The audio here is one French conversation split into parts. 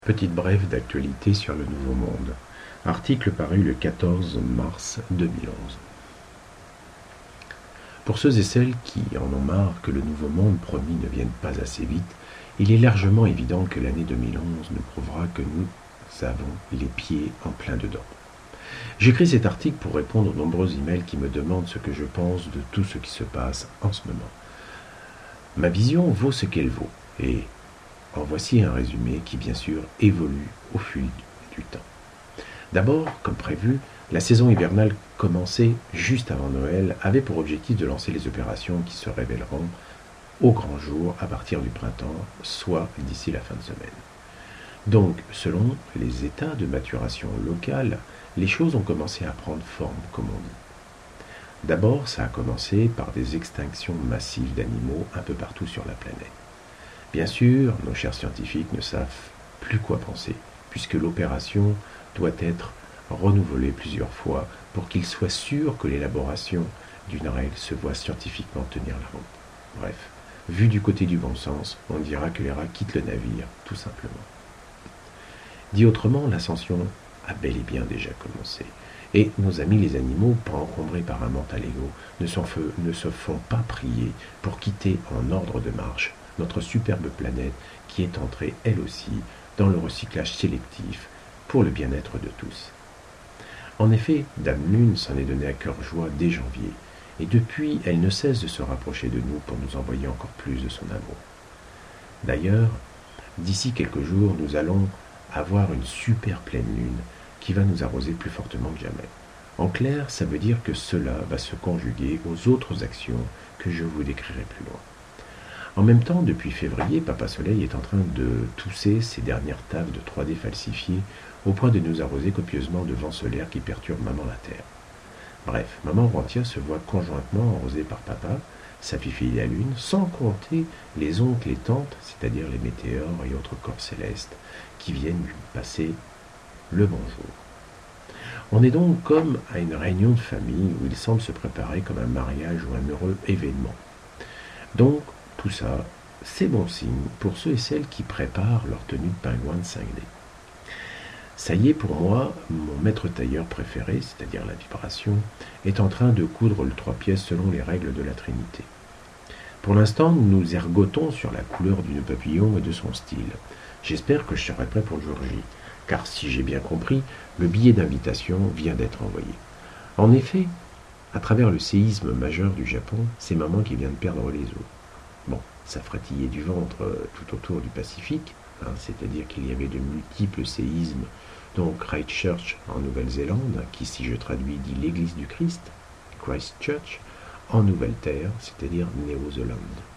Petite brève d'actualité sur le Nouveau Monde. Article paru le 14 mars 2011. Pour ceux et celles qui en ont marre que le Nouveau Monde promis ne vienne pas assez vite, il est largement évident que l'année 2011 nous prouvera que nous avons les pieds en plein dedans. J'écris cet article pour répondre aux nombreux emails qui me demandent ce que je pense de tout ce qui se passe en ce moment. Ma vision vaut ce qu'elle vaut, et en voici un résumé qui, bien sûr, évolue au fil du temps. D'abord, comme prévu, la saison hivernale commencée juste avant Noël avait pour objectif de lancer les opérations qui se révéleront au grand jour à partir du printemps, soit d'ici la fin de semaine. Donc, selon les états de maturation locale, les choses ont commencé à prendre forme, comme on dit. D'abord, ça a commencé par des extinctions massives d'animaux un peu partout sur la planète. Bien sûr, nos chers scientifiques ne savent plus quoi penser, puisque l'opération doit être renouvelée plusieurs fois pour qu'ils soient sûrs que l'élaboration d'une règle se voit scientifiquement tenir la route. Bref, vu du côté du bon sens, on dira que les rats quittent le navire, tout simplement. Dit autrement, l'ascension a bel et bien déjà commencé. Et nos amis les animaux, pas encombrés par un mental égo, ne se font pas prier pour quitter en ordre de marche notre superbe planète qui est entrée, elle aussi, dans le recyclage sélectif pour le bien-être de tous. En effet, Dame Lune s'en est donné à cœur joie dès janvier, et depuis, elle ne cesse de se rapprocher de nous pour nous envoyer encore plus de son amour. D'ailleurs, d'ici quelques jours, nous allons avoir une super pleine lune qui va nous arroser plus fortement que jamais. En clair, ça veut dire que cela va se conjuguer aux autres actions que je vous décrirai plus loin. En même temps, depuis février, Papa Soleil est en train de tousser ses dernières taves de 3D falsifiées au point de nous arroser copieusement de vents solaires qui perturbent Maman la Terre. Bref, Maman Rantia se voit conjointement arrosée par Papa, sa fille la Lune, sans compter les oncles et tantes, c'est-à-dire les météores et autres corps célestes, qui viennent lui passer le bonjour. On est donc comme à une réunion de famille où il semble se préparer comme un mariage ou un heureux événement. Donc, tout ça, c'est bon signe pour ceux et celles qui préparent leur tenue de pingouin de 5D. Ça y est, pour moi, mon maître tailleur préféré, c'est-à-dire la vibration, est en train de coudre le 3 pièces selon les règles de la Trinité. Pour l'instant, nous nous ergotons sur la couleur du nœud papillon et de son style. J'espère que je serai prêt pour le jour J, car si j'ai bien compris, le billet d'invitation vient d'être envoyé. En effet, à travers le séisme majeur du Japon, c'est maman qui vient de perdre les os. Bon, ça frétillait du ventre tout autour du Pacifique, c'est-à-dire qu'il y avait de multiples séismes, dont Christchurch en Nouvelle-Zélande, qui si je traduis dit l'église du Christ, Christchurch, en Nouvelle-Terre, c'est-à-dire Néo-Zélande.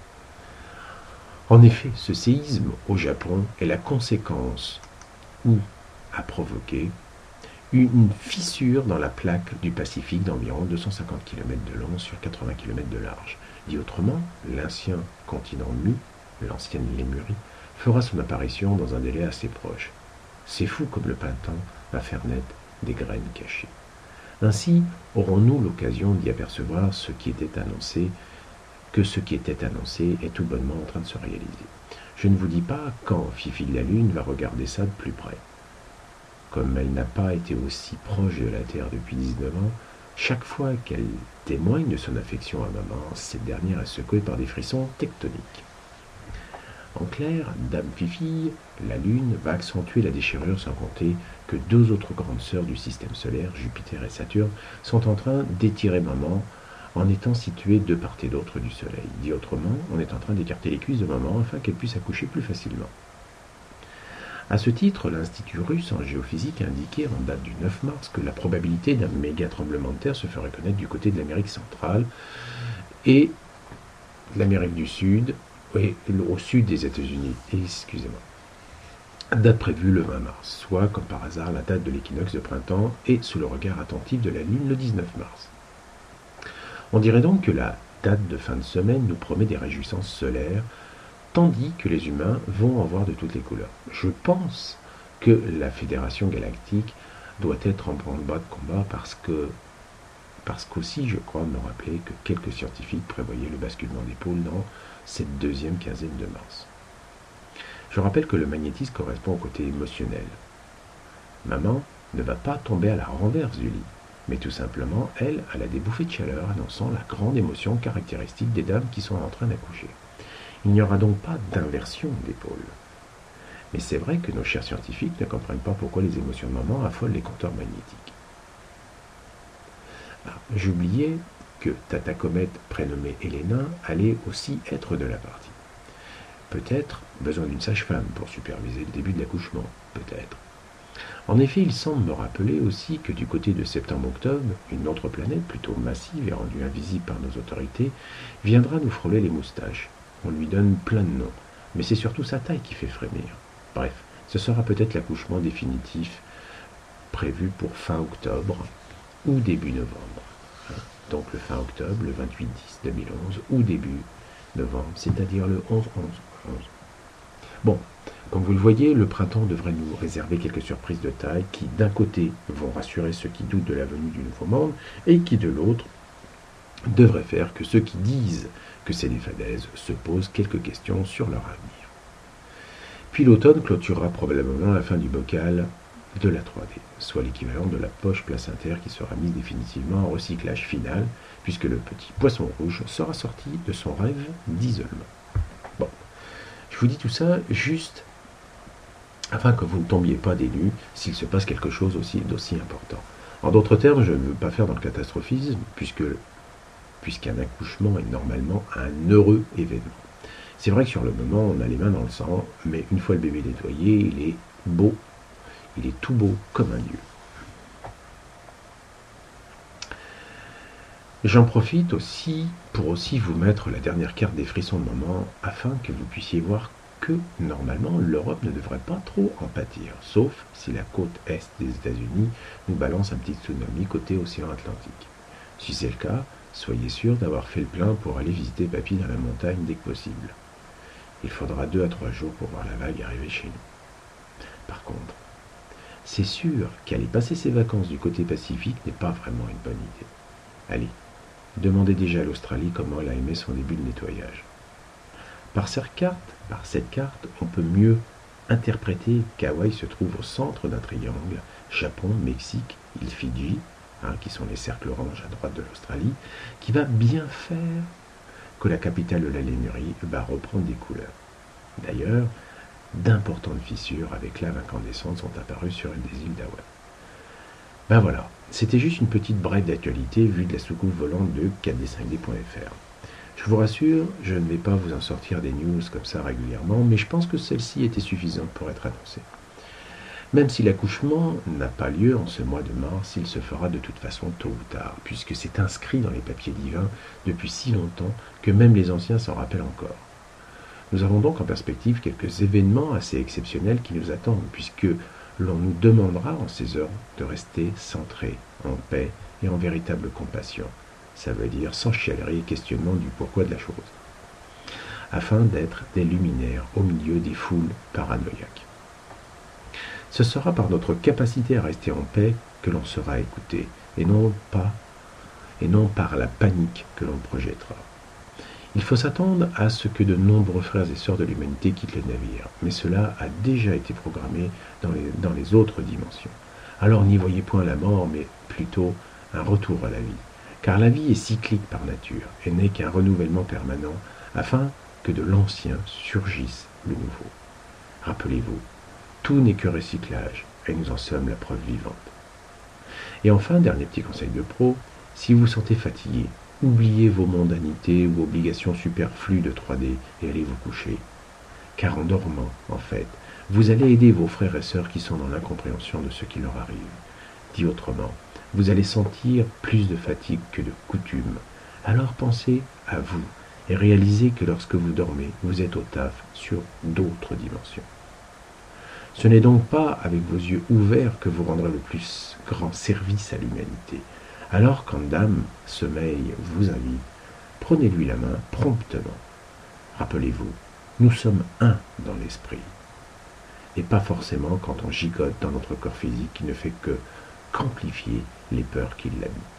En effet, ce séisme au Japon est la conséquence ou a provoqué une fissure dans la plaque du Pacifique d'environ 250 km de long sur 80 km de large. Dit autrement, l'ancien continent mu, l'ancienne Lémurie, fera son apparition dans un délai assez proche. C'est fou comme le printemps va faire naître des graines cachées. Ainsi, aurons-nous l'occasion d'y apercevoir ce qui était annoncé, que ce qui était annoncé est tout bonnement en train de se réaliser. Je ne vous dis pas quand Fifi de la Lune va regarder ça de plus près. Comme elle n'a pas été aussi proche de la Terre depuis 19 ans, chaque fois qu'elle témoigne de son affection à maman, cette dernière est secouée par des frissons tectoniques. En clair, Dame Fifi, la Lune, va accentuer la déchirure sans compter que deux autres grandes sœurs du système solaire, Jupiter et Saturne, sont en train d'étirer maman en étant situées de part et d'autre du Soleil. Dit autrement, on est en train d'écarter les cuisses de maman afin qu'elle puisse accoucher plus facilement. À ce titre, l'Institut russe en géophysique a indiqué en date du 9 mars que la probabilité d'un méga tremblement de terre se ferait connaître du côté de l'Amérique centrale et l'Amérique du Sud, et au sud des États-Unis. Excusez-moi. Date prévue le 20 mars, soit comme par hasard la date de l'équinoxe de printemps et sous le regard attentif de la Lune le 19 mars. On dirait donc que la date de fin de semaine nous promet des réjouissances solaires, tandis que les humains vont en voir de toutes les couleurs. Je pense que la Fédération Galactique doit être en branle-bas de combat parce qu'aussi, je crois me rappeler que quelques scientifiques prévoyaient le basculement des pôles dans cette deuxième quinzaine de mars. Je rappelle que le magnétisme correspond au côté émotionnel. Maman ne va pas tomber à la renverse du lit, mais tout simplement, elle a des bouffées de chaleur annonçant la grande émotion caractéristique des dames qui sont en train d'accoucher. Il n'y aura donc pas d'inversion d'épaule. Mais c'est vrai que nos chers scientifiques ne comprennent pas pourquoi les émotions de maman affolent les compteurs magnétiques. J'oubliais que Tata Comète, prénommée Helena, allait aussi être de la partie. Peut-être besoin d'une sage-femme pour superviser le début de l'accouchement, peut-être. En effet, il semble me rappeler aussi que du côté de septembre-octobre, une autre planète, plutôt massive et rendue invisible par nos autorités, viendra nous frôler les moustaches. On lui donne plein de noms, mais c'est surtout sa taille qui fait frémir. Bref, ce sera peut-être l'accouchement définitif prévu pour fin octobre ou début novembre. Donc le fin octobre, le 28-10-2011 ou début novembre, c'est-à-dire le 11-11-11. Bon, comme vous le voyez, le printemps devrait nous réserver quelques surprises de taille qui, d'un côté, vont rassurer ceux qui doutent de la venue du nouveau monde et qui, de l'autre, devraient faire que ceux qui disent que c'est des fadaises se posent quelques questions sur leur avenir. Puis l'automne clôturera probablement la fin du bocal de la 3D, soit l'équivalent de la poche placentaire qui sera mise définitivement en recyclage final, puisque le petit poisson rouge sera sorti de son rêve d'isolement. Bon, je vous dis tout ça juste afin que vous ne tombiez pas des nues s'il se passe quelque chose d'aussi important. En d'autres termes, je ne veux pas faire dans le catastrophisme, puisqu'un accouchement est normalement un heureux événement. C'est vrai que sur le moment, on a les mains dans le sang, mais une fois le bébé nettoyé, il est beau, il est tout beau comme un dieu. J'en profite aussi pour vous mettre la dernière carte des frissons de maman, afin que vous puissiez voir que, normalement, l'Europe ne devrait pas trop en pâtir, sauf si la côte est des États-Unis nous balance un petit tsunami côté océan Atlantique. Si c'est le cas, soyez sûr d'avoir fait le plein pour aller visiter papy dans la montagne dès que possible. Il faudra 2 à 3 jours pour voir la vague arriver chez nous. Par contre, c'est sûr qu'aller passer ses vacances du côté Pacifique n'est pas vraiment une bonne idée. Allez, demandez déjà à l'Australie comment elle a aimé son début de nettoyage. Par cette carte, on peut mieux interpréter qu'Hawaï se trouve au centre d'un triangle, Japon, Mexique, île Fidji, qui sont les cercles orange à droite de l'Australie, qui va bien faire que la capitale de la Lémurie va reprendre des couleurs. D'ailleurs, d'importantes fissures avec lave incandescente sont apparues sur une des îles d'Hawaï. Ben voilà, c'était juste une petite brève d'actualité vue de la soucoupe volante de 4d5d.fr. Je vous rassure, je ne vais pas vous en sortir des news comme ça régulièrement, mais je pense que celle-ci était suffisante pour être annoncée. Même si l'accouchement n'a pas lieu en ce mois de mars, il se fera de toute façon tôt ou tard, puisque c'est inscrit dans les papiers divins depuis si longtemps que même les anciens s'en rappellent encore. Nous avons donc en perspective quelques événements assez exceptionnels qui nous attendent, puisque l'on nous demandera en ces heures de rester centrés, en paix et en véritable compassion. Ça veut dire sans chialerie et questionnement du pourquoi de la chose, afin d'être des luminaires au milieu des foules paranoïaques. Ce sera par notre capacité à rester en paix que l'on sera écouté, et non par la panique que l'on projettera. Il faut s'attendre à ce que de nombreux frères et sœurs de l'humanité quittent le navire, mais cela a déjà été programmé dans les autres dimensions. Alors n'y voyez point la mort, mais plutôt un retour à la vie, car la vie est cyclique par nature, et n'est qu'un renouvellement permanent, afin que de l'ancien surgisse le nouveau. Rappelez-vous, tout n'est que recyclage, et nous en sommes la preuve vivante. Et enfin, dernier petit conseil de pro, si vous vous sentez fatigué, oubliez vos mondanités ou obligations superflues de 3D et allez vous coucher. Car en dormant, en fait, vous allez aider vos frères et sœurs qui sont dans l'incompréhension de ce qui leur arrive. Dit autrement, vous allez sentir plus de fatigue que de coutume. Alors pensez à vous et réalisez que lorsque vous dormez, vous êtes au taf sur d'autres dimensions. Ce n'est donc pas avec vos yeux ouverts que vous rendrez le plus grand service à l'humanité. Alors quand Dame Sommeil vous invite, prenez-lui la main promptement. Rappelez-vous, nous sommes un dans l'esprit. Et pas forcément quand on gigote dans notre corps physique qui ne fait que qu'amplifier les peurs qui l'habitent.